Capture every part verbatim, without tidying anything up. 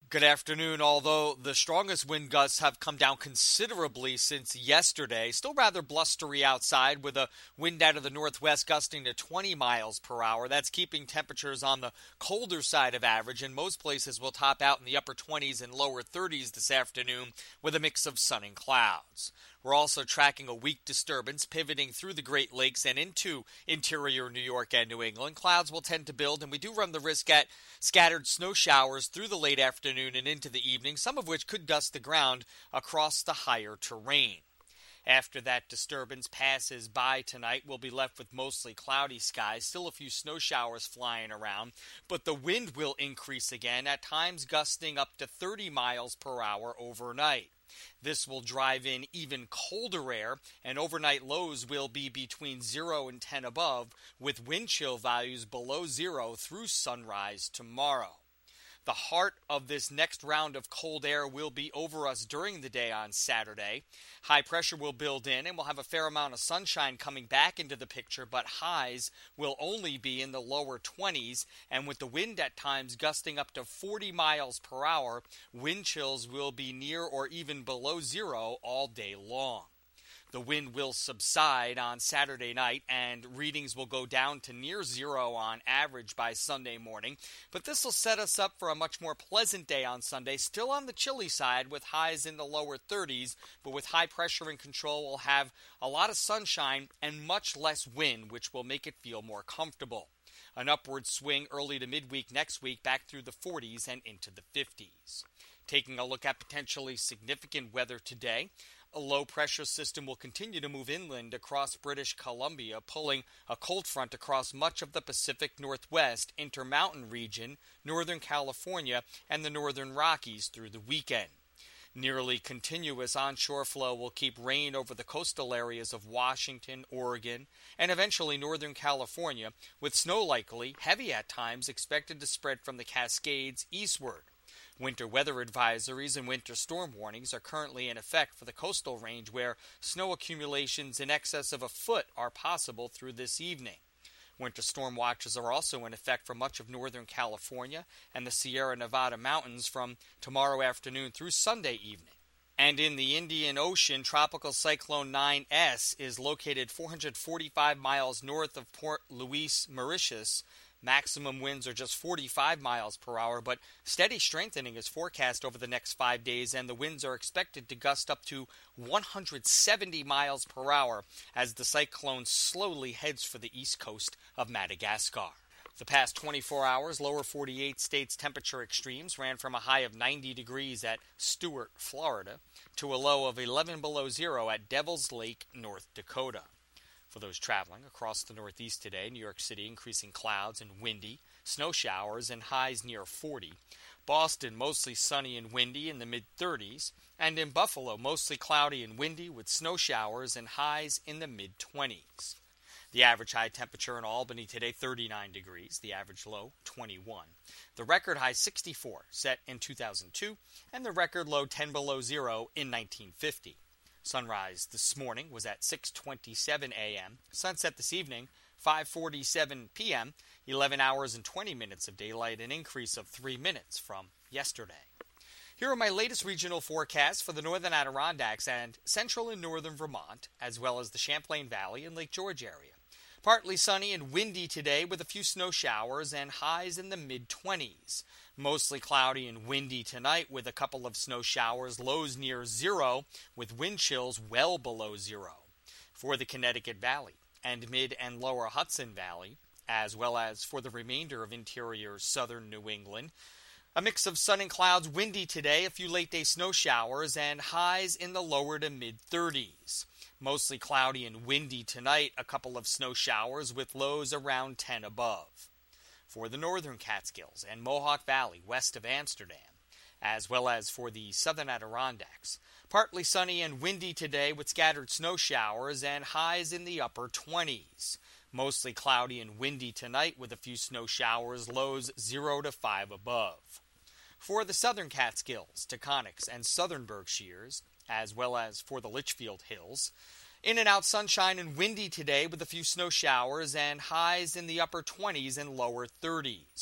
Good afternoon. Although the strongest wind gusts have come down considerably since yesterday, still rather blustery outside with a wind out of the northwest gusting to twenty miles per hour. That's keeping temperatures on the colder side of average, and most places will top out in the upper twenties and lower thirties this afternoon with a mix of sun and clouds. We're also tracking a weak disturbance pivoting through the Great Lakes and into interior New York and New England. Clouds will tend to build, and we do run the risk at scattered snow showers through the late afternoon and into the evening, some of which could dust the ground across the higher terrain. After that disturbance passes by tonight, we'll be left with mostly cloudy skies, still a few snow showers flying around, but the wind will increase again, at times gusting up to thirty miles per hour overnight. This will drive in even colder air, and overnight lows will be between zero and ten above, with wind chill values below zero through sunrise tomorrow. The heart of this next round of cold air will be over us during the day on Saturday. High pressure will build in, and we'll have a fair amount of sunshine coming back into the picture, but highs will only be in the lower twenties, and with the wind at times gusting up to forty miles per hour, wind chills will be near or even below zero all day long. The wind will subside on Saturday night, and readings will go down to near zero on average by Sunday morning. But this will set us up for a much more pleasant day on Sunday, still on the chilly side with highs in the lower thirties, but with high pressure in control, we'll have a lot of sunshine and much less wind, which will make it feel more comfortable. An upward swing early to midweek next week back through the forties and into the fifties. Taking a look at potentially significant weather today, a low-pressure system will continue to move inland across British Columbia, pulling a cold front across much of the Pacific Northwest, Intermountain region, Northern California, and the Northern Rockies through the weekend. Nearly continuous onshore flow will keep rain over the coastal areas of Washington, Oregon, and eventually Northern California, with snow likely, heavy at times, expected to spread from the Cascades eastward. Winter weather advisories and winter storm warnings are currently in effect for the coastal range, where snow accumulations in excess of a foot are possible through this evening. Winter storm watches are also in effect for much of Northern California and the Sierra Nevada mountains from tomorrow afternoon through Sunday evening. And in the Indian Ocean, Tropical Cyclone nine S is located four hundred forty-five miles north of Port Louis, Mauritius. Maximum winds are just forty-five miles per hour, but steady strengthening is forecast over the next five days, and the winds are expected to gust up to one hundred seventy miles per hour as the cyclone slowly heads for the east coast of Madagascar. The past twenty-four hours, lower forty-eight states' temperature extremes ran from a high of ninety degrees at Stuart, Florida, to a low of eleven below zero at Devil's Lake, North Dakota. For those traveling across the Northeast today, New York City increasing clouds and windy, snow showers and highs near forty. Boston mostly sunny and windy in the mid-thirties. And in Buffalo mostly cloudy and windy with snow showers and highs in the mid-twenties. The average high temperature in Albany today, thirty-nine degrees. The average low, twenty-one. The record high, sixty-four, set in two thousand two. And the record low, ten below zero, in nineteen fifty. Sunrise this morning was at six twenty-seven a.m. Sunset this evening, five forty-seven p.m., eleven hours and twenty minutes of daylight, an increase of three minutes from yesterday. Here are my latest regional forecasts for the northern Adirondacks and central and northern Vermont, as well as the Champlain Valley and Lake George area. Partly sunny and windy today with a few snow showers and highs in the mid-twenties. Mostly cloudy and windy tonight with a couple of snow showers, lows near zero with wind chills well below zero. For the Connecticut Valley and mid and lower Hudson Valley, as well as for the remainder of interior southern New England, a mix of sun and clouds, windy today, a few late-day snow showers, and highs in the lower to mid-thirties. Mostly cloudy and windy tonight, a couple of snow showers with lows around ten above. For the northern Catskills and Mohawk Valley west of Amsterdam, as well as for the southern Adirondacks, partly sunny and windy today with scattered snow showers and highs in the upper twenties. Mostly cloudy and windy tonight with a few snow showers, lows zero to five above. For the southern Catskills, Taconics, and southern Berkshires, as well as for the Litchfield Hills, in and out sunshine and windy today with a few snow showers and highs in the upper twenties and lower thirties.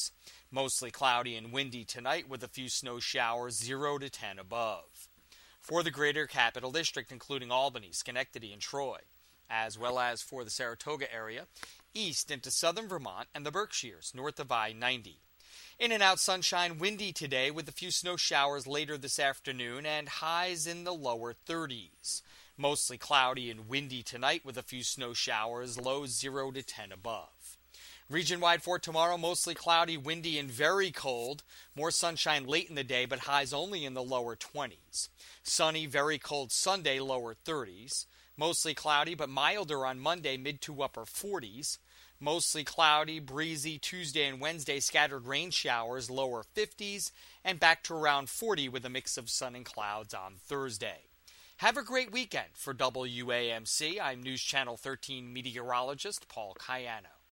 Mostly cloudy and windy tonight with a few snow showers, zero to ten above. For the greater capital district, including Albany, Schenectady, and Troy, as well as for the Saratoga area, east into southern Vermont and the Berkshires, north of I ninety. In and out sunshine, windy today with a few snow showers later this afternoon and highs in the lower thirties. Mostly cloudy and windy tonight with a few snow showers, lows zero to ten above. Region-wide for tomorrow, mostly cloudy, windy, and very cold. More sunshine late in the day, but highs only in the lower twenties. Sunny, very cold Sunday, lower thirties. Mostly cloudy, but milder on Monday, mid to upper forties. Mostly cloudy, breezy Tuesday and Wednesday, scattered rain showers, lower fifties, and back to around forty with a mix of sun and clouds on Thursday. Have a great weekend. For W A M C, I'm News Channel thirteen meteorologist Paul Cayano.